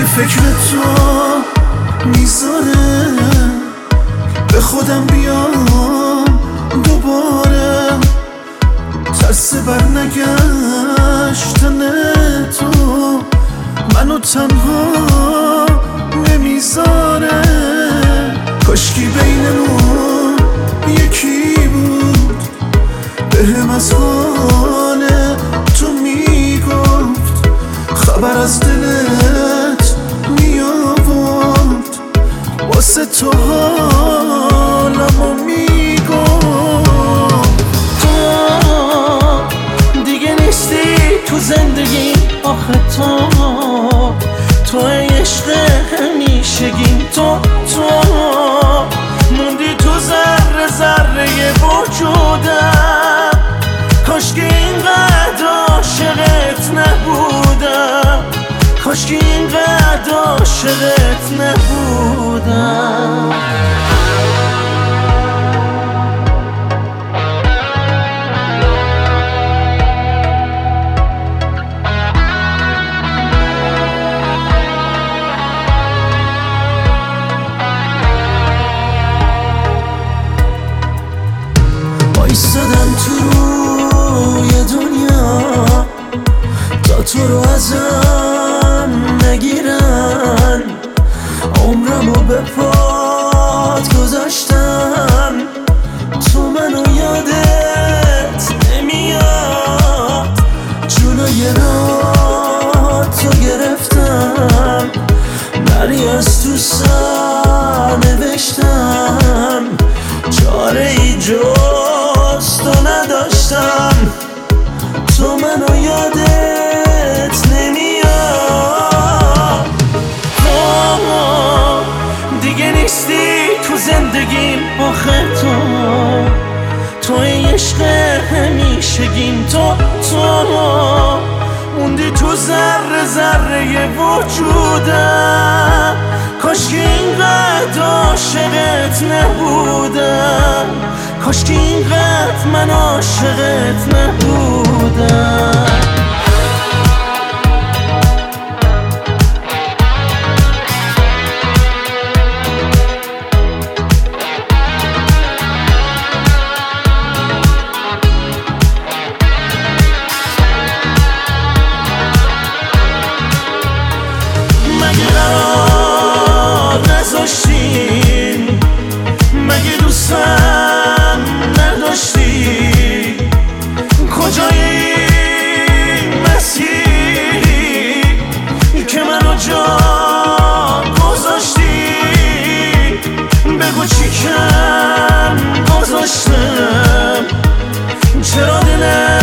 فکر تو میذاره به خودم بیام دوباره، ترس بر نگشتن تو منو تنها نمیذاره. کاشکی بینمون یکی بود بهم از حال تو میگفت، خبر از دلت میآورد، واسه تو حالمو میگفت. تو دیگه نیستی تو زندگی، آخه تو عشق همیشگیم، تو موندی تو ذره ذره وجودم. کاشکی اینقدر عاشقت نبودم، کاشکی اینقدر عاشقت نبودم. ایستادم تو روی دنیا تا تو رو ازم نگیرن، عمرمو به پات گذاشتم، تو منو یادت نمیاد. جلوی راه تو گرفتم، نری از تو سر نوشتم، چاره ای جز تو نداشتم، تو منو یادت نمیاد. دیگه نیستی تو زندگیم، آخه تو عشق همیشگیم، تو موندی تو ذره ذره وجودم. کاشکی اینقدر عاشقت نبودم، کاشکی اینقدر من عاشقت نبودم. مگه دوستم نداشتی؟ کجای این مسیری که منو جا گذاشتی؟ بگو چی کم گذاشتم، چرا دلم